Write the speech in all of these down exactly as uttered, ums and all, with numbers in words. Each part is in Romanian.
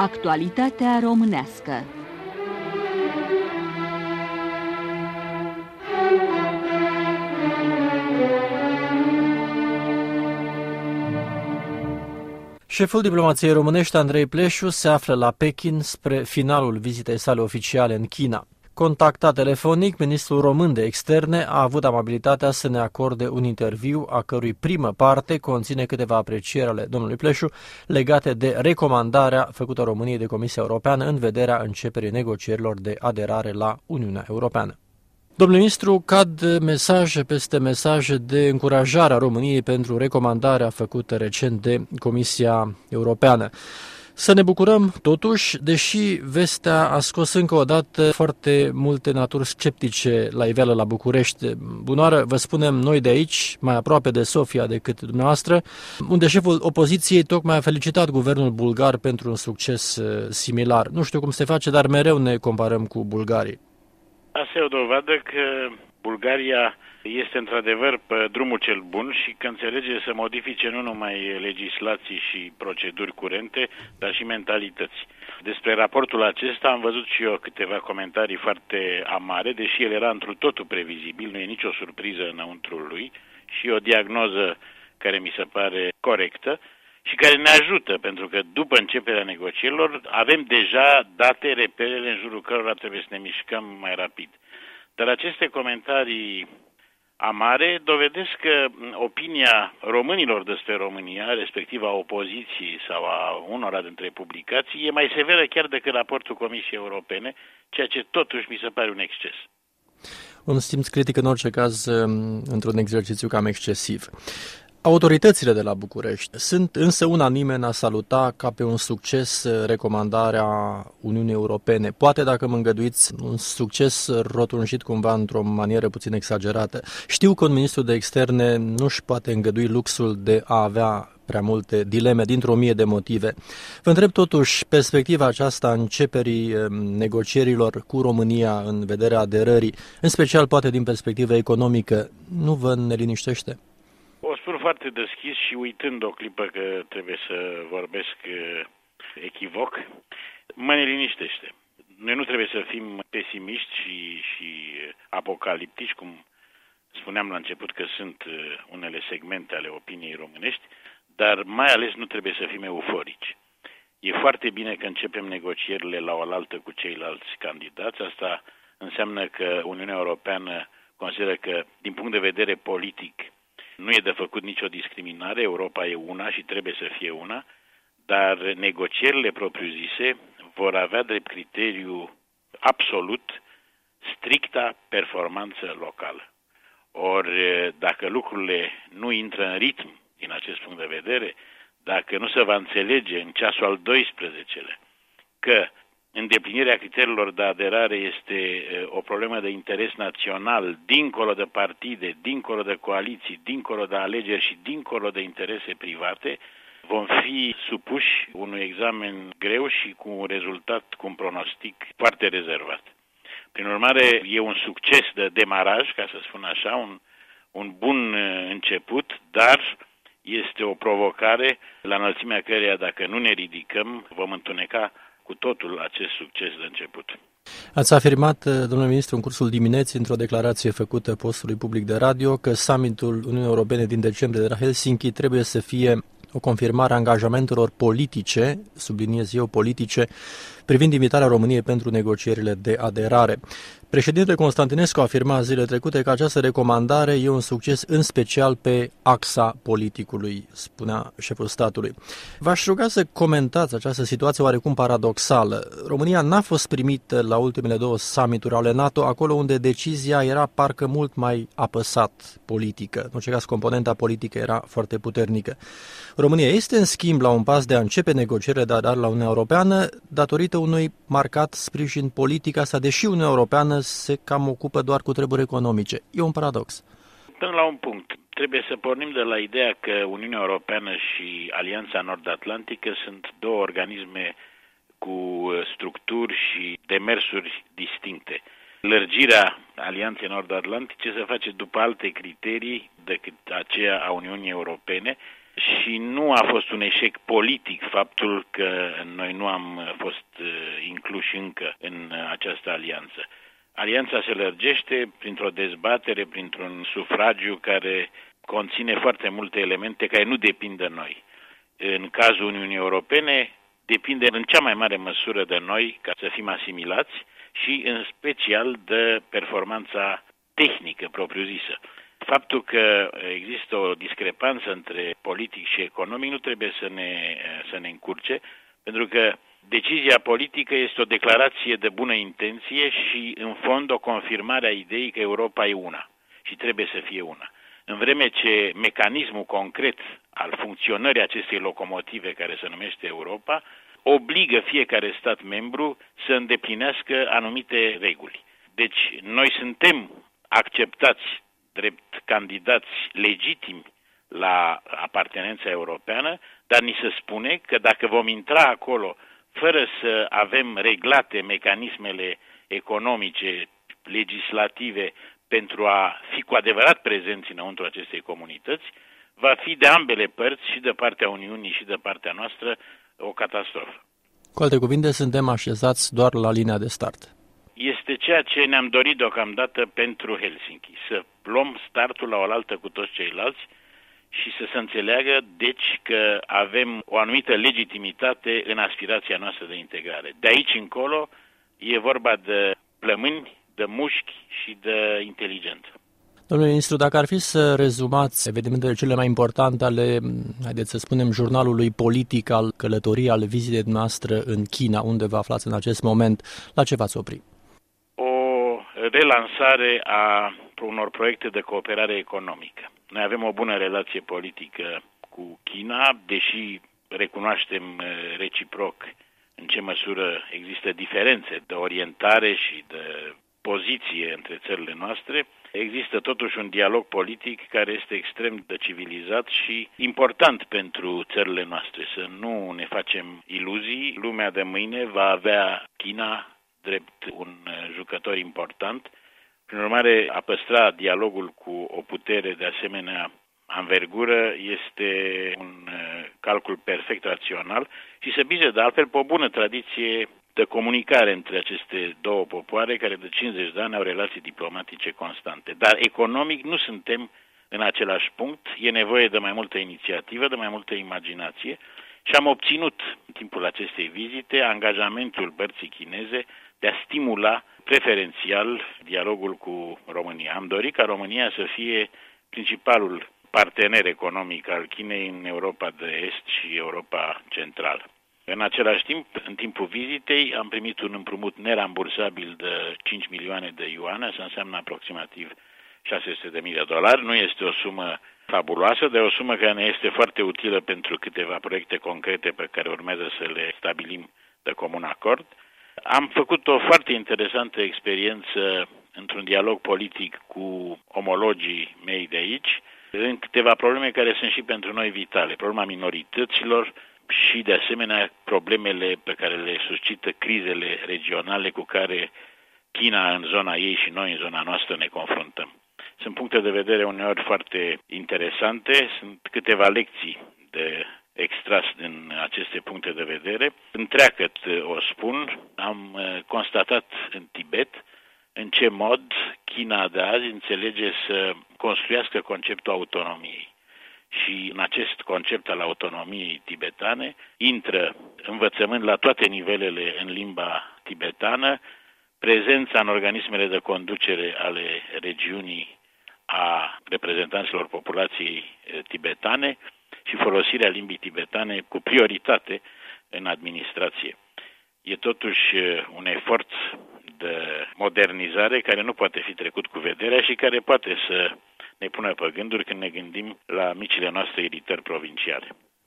Actualitatea românească. Șeful diplomației românești, Andrei Pleșu, se află la Pekin spre finalul vizitei sale oficiale în China. Contactat telefonic, ministrul român de externe a avut amabilitatea să ne acorde un interviu a cărui primă parte conține câteva aprecieri ale domnului Pleșu legate de recomandarea făcută României de Comisia Europeană în vederea începerii negocierilor de aderare la Uniunea Europeană. Domnul ministru, cad mesaje peste mesaje de încurajare a României pentru recomandarea făcută recent de Comisia Europeană. Să ne bucurăm, totuși, deși vestea a scos încă o dată foarte multe naturi sceptice la iveală la București. Bunoară, vă spunem noi de aici, mai aproape de Sofia decât dumneavoastră, unde șeful opoziției tocmai a felicitat guvernul bulgar pentru un succes similar. Nu știu cum se face, dar mereu ne comparăm cu bulgarii. Asta e o dovadă că Bulgaria este într-adevăr pe drumul cel bun și că înțelege să modifice nu numai legislații și proceduri curente, dar și mentalități. Despre raportul acesta am văzut și eu câteva comentarii foarte amare, deși el era întru totul previzibil, nu e nicio surpriză înăuntrul lui, și o diagnoză care mi se pare corectă și care ne ajută, pentru că după începerea negocierilor avem deja date, reperele în jurul cărora trebuie să ne mișcăm mai rapid. Dar aceste comentarii amare dovedesc că opinia românilor despre România, respectiv a opoziției sau a unora dintre publicații, e mai severă chiar decât raportul Comisiei Europene, ceea ce totuși mi se pare un exces. Un simț critic în orice caz într-un exercițiu cam excesiv. Autoritățile de la București sunt însă unanime în a saluta ca pe un succes recomandarea Uniunii Europene. Poate, dacă mă îngăduiți, un succes rotunjit cumva într-o manieră puțin exagerată. Știu că un ministru de externe nu își poate îngădui luxul de a avea prea multe dileme dintr-o mie de motive. Vă întreb totuși, perspectiva aceasta a începerii negocierilor cu România în vederea aderării, în special poate din perspectivă economică, nu vă neliniștește? O spun foarte deschis și uitând o clipă că trebuie să vorbesc echivoc, mă neliniștește. Noi nu trebuie să fim pesimiști și, și apocaliptici, cum spuneam la început că sunt unele segmente ale opiniei românești, dar mai ales nu trebuie să fim euforici. E foarte bine că începem negocierile la oaltă cu ceilalți candidați. Asta înseamnă că Uniunea Europeană consideră că, din punct de vedere politic, nu e de făcut nicio discriminare, Europa e una și trebuie să fie una, dar negocierile propriu-zise vor avea drept criteriu absolut stricta performanță locală. Ori dacă lucrurile nu intră în ritm din acest punct de vedere, dacă nu se va înțelege în ceasul al doisprezecelea că îndeplinirea criteriilor de aderare este o problemă de interes național, dincolo de partide, dincolo de coaliții, dincolo de alegeri și dincolo de interese private, vom fi supuși unui examen greu și cu un rezultat, cu un pronostic foarte rezervat. Prin urmare, e un succes de demaraj, ca să spun așa, un, un bun început, dar este o provocare la înălțimea căreia, dacă nu ne ridicăm, vom întuneca cu totul acest succes de început. Ați afirmat, domnule ministru, în cursul dimineții, într-o declarație făcută postului public de radio, că summitul Uniunii Europene din decembrie de la Helsinki trebuie să fie o confirmare a angajamentelor politice, subliniez eu politice, privind invitarea României pentru negocierile de aderare. Președintele Constantinescu a afirmat zilele trecute că această recomandare e un succes în special pe axa politicului, spunea șeful statului. V-aș ruga să comentați această situație oarecum paradoxală. România n-a fost primită la ultimele două summituri ale NATO, acolo unde decizia era parcă mult mai apăsat politică. În orice caz, componenta politică era foarte puternică. România este, în schimb, la un pas de a începe negocierile de aderare la Uniunea Europeană datorită unui marcat sprijin politic, asta deși Uniunea Europeană se cam ocupă doar cu treburi economice. E un paradox. Până la un punct. Trebuie să pornim de la ideea că Uniunea Europeană și Alianța Nord-Atlantică sunt două organisme cu structuri și demersuri distincte. Lărgirea Alianței Nord-Atlantice se face după alte criterii decât aceea a Uniunii Europene și nu a fost un eșec politic faptul că noi nu am fost incluși încă în această alianță. Alianța se lărgește printr-o dezbatere, printr-un sufragiu care conține foarte multe elemente care nu depind de noi. În cazul Uniunii Europene, depinde în cea mai mare măsură de noi ca să fim asimilați și în special de performanța tehnică propriu-zisă. Faptul că există o discrepanță între politic și economic nu trebuie să ne, să ne încurce, pentru că decizia politică este o declarație de bună intenție și, în fond, o confirmare a ideii că Europa e una și trebuie să fie una. În vreme ce mecanismul concret al funcționării acestei locomotive, care se numește Europa, obligă fiecare stat membru să îndeplinească anumite reguli. Deci, noi suntem acceptați drept candidați legitimi la apartenența europeană, dar ni se spune că dacă vom intra acolo fără să avem reglate mecanismele economice, legislative, pentru a fi cu adevărat prezenți înăuntru acestei comunități, va fi de ambele părți, și de partea Uniunii și de partea noastră, o catastrofă. Cu alte cuvinte, suntem așezați doar la linia de start. Este ceea ce ne-am dorit deocamdată pentru Helsinki, să luăm startul la oaltă cu toți ceilalți și să se înțeleagă, deci, că avem o anumită legitimitate în aspirația noastră de integrare. De aici încolo e vorba de plămâni, de mușchi și de inteligență. Domnule ministru, dacă ar fi să rezumați evenimentele cele mai importante ale, haideți să spunem, jurnalului politic al călătoriei, al vizitei noastre în China, unde vă aflați în acest moment, la ce v-ați opri? O relansare a unor proiecte de cooperare economică. Noi avem o bună relație politică cu China, deși recunoaștem reciproc în ce măsură există diferențe de orientare și de poziție între țările noastre. Există totuși un dialog politic care este extrem de civilizat și important pentru țările noastre. Să nu ne facem iluzii, lumea de mâine va avea China drept un jucător important. Prin urmare, a păstra dialogul cu o putere de asemenea anvergură este un calcul perfect rațional și se bize de altfel pe o bună tradiție de comunicare între aceste două popoare care de cincizeci de ani au relații diplomatice constante. Dar economic nu suntem în același punct, e nevoie de mai multă inițiativă, de mai multă imaginație și am obținut în timpul acestei vizite angajamentul părții chineze de a stimula preferențial dialogul cu România. Am dorit ca România să fie principalul partener economic al Chinei în Europa de Est și Europa Centrală. În același timp, în timpul vizitei, am primit un împrumut nerambursabil de cinci milioane de yuane, asta înseamnă aproximativ șase sute de mii de dolari. Nu este o sumă fabuloasă, dar o sumă care ne este foarte utilă pentru câteva proiecte concrete pe care urmează să le stabilim de comun acord. Am făcut o foarte interesantă experiență într-un dialog politic cu omologii mei de aici, în câteva probleme care sunt și pentru noi vitale. Problema minorităților și, de asemenea, problemele pe care le suscită crizele regionale cu care China în zona ei și noi în zona noastră ne confruntăm. Sunt puncte de vedere uneori foarte interesante, sunt câteva lecții de extras din aceste puncte de vedere. Întreagăt o spun, am constatat în Tibet în ce mod China de azi înțelege să construiască conceptul autonomiei. Și în acest concept al autonomiei tibetane intră învățământ la toate nivelele în limba tibetană, prezența în organismele de conducere ale regiunii a reprezentanților populației tibetane și folosirea limbii tibetane cu prioritate în administrație. E totuși un efort de modernizare care nu poate fi trecut cu vederea și care poate să ne pună pe gânduri când ne gândim la micile noastre iritări provinciale.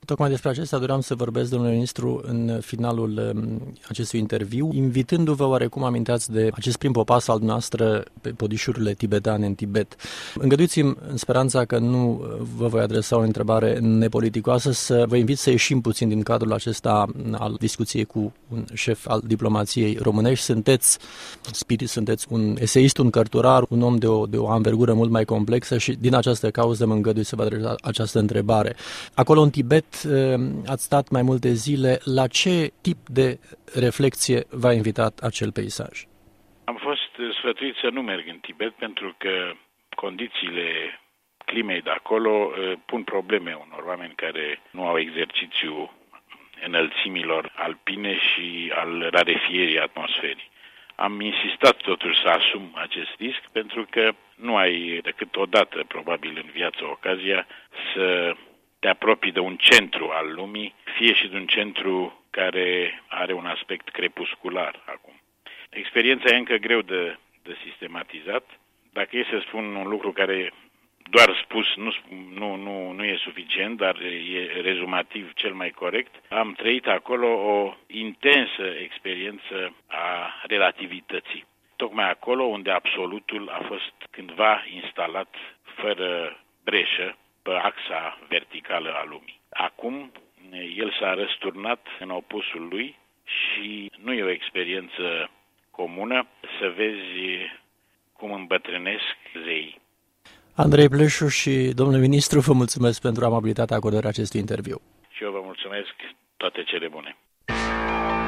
Tocmai despre acesta doream să vorbesc, domnule ministru, în finalul acestui interviu, invitându-vă oarecum aminteați de acest prim popas al noastră pe podișurile tibetane în Tibet. Îngăduiți-mi, în speranța că nu vă voi adresa o întrebare nepoliticoasă, să vă invit să ieșim puțin din cadrul acesta al discuției cu un șef al diplomației românești. Sunteți spirit, sunteți un eseist, un cărturar, un om de o, de o anvergură mult mai complexă și din această cauză mă îngădui să vă adresez această întrebare. Acolo în Tibet ați stat mai multe zile. La ce tip de reflexie v-a invitat acel peisaj? Am fost sfătuit să nu merg în Tibet pentru că condițiile climei de acolo pun probleme unor oameni care nu au exercițiu înălțimilor alpine și al rarefierii atmosferii. Am insistat totuși să asum acest risc pentru că nu ai decât o dată, probabil în viață, ocazia să te apropii de un centru al lumii, fie și de un centru care are un aspect crepuscular acum. Experiența e încă greu de, de sistematizat. Dacă e să spun un lucru care doar spus nu, nu, nu, nu e suficient, dar e rezumativ cel mai corect, am trăit acolo o intensă experiență a relativității. Tocmai acolo unde absolutul a fost cândva instalat fără breșă pe axa verticală a lumii. Acum el s-a răsturnat în opusul lui și nu e o experiență comună să vezi cum îmbătrânesc zeii. Andrei Pleșu și domnule ministru, vă mulțumesc pentru amabilitatea acordării acestui interviu. Și eu vă mulțumesc, toate cele bune.